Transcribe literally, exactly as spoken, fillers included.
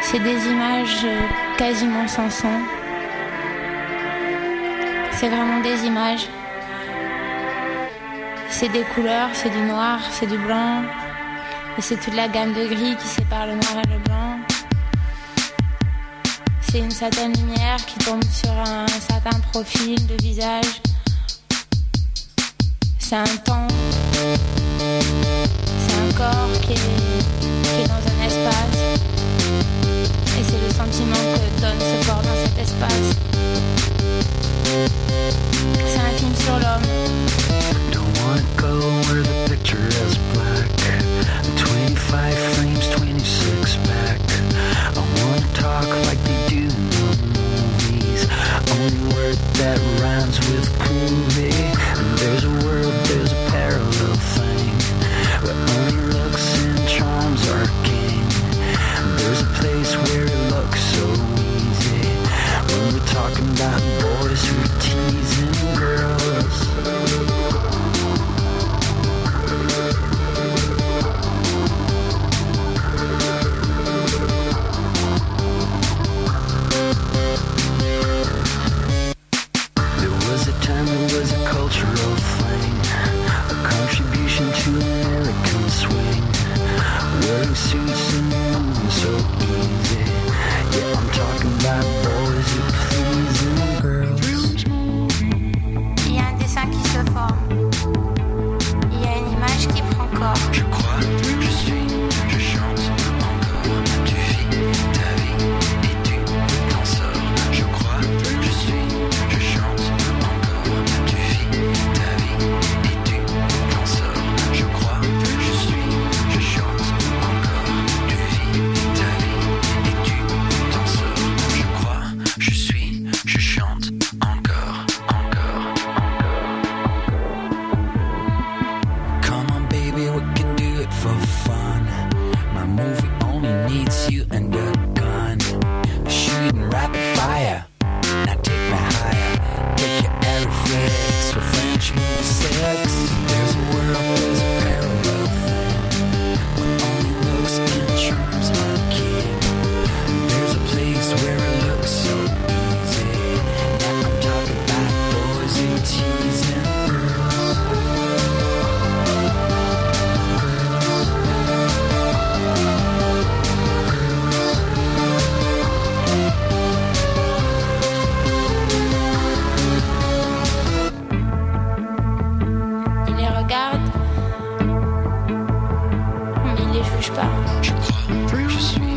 C'est des images quasiment sans son. C'est vraiment des images. C'est des couleurs, c'est du noir, c'est du blanc. Et c'est toute la gamme de gris qui sépare le noir et le blanc. C'est une certaine lumière qui tombe sur un certain profil de visage. C'est un temps. C'est un corps qui est, qui est dans un espace. Et c'est le sentiment que donne ce corps dans cet espace. C'est un film sur l'homme. Don't wanna go where the picture is black. twenty-five frames, twenty-six back. I wanna talk like they do in the movies. Only word that rhymes with groovy. And there's a world, there's a parallel thing, where only looks and charms are king. And there's a place where it looks so easy, when we're talking about boys who are teasing girls. Suits and moving so easy. Yeah, I'm talking about boys who pleasing girls. Il y a un dessin qui se forme. Il y a une image qui prend corps. Je crois, je suis, je chante encore. Tu vis ta vie et tu t'en sors. Je crois, je suis, je chante encore. Tu vis ta vie et tu t'en sors. Je crois, je suis, je chante. Je suis, je chante encore, encore, encore. Come on, baby, we can do it for fun. My movie only needs you and a gun. Shooting rapid fire, now take me higher. Take your air reflex for French movie sex. There's a world, there's a parallel thing, where only looks and charms are king. There's a place where it looks so easy. Now I'm talking about boys who teasing girls. Il les regarde, mais il les juge pas. Je crois, je suis.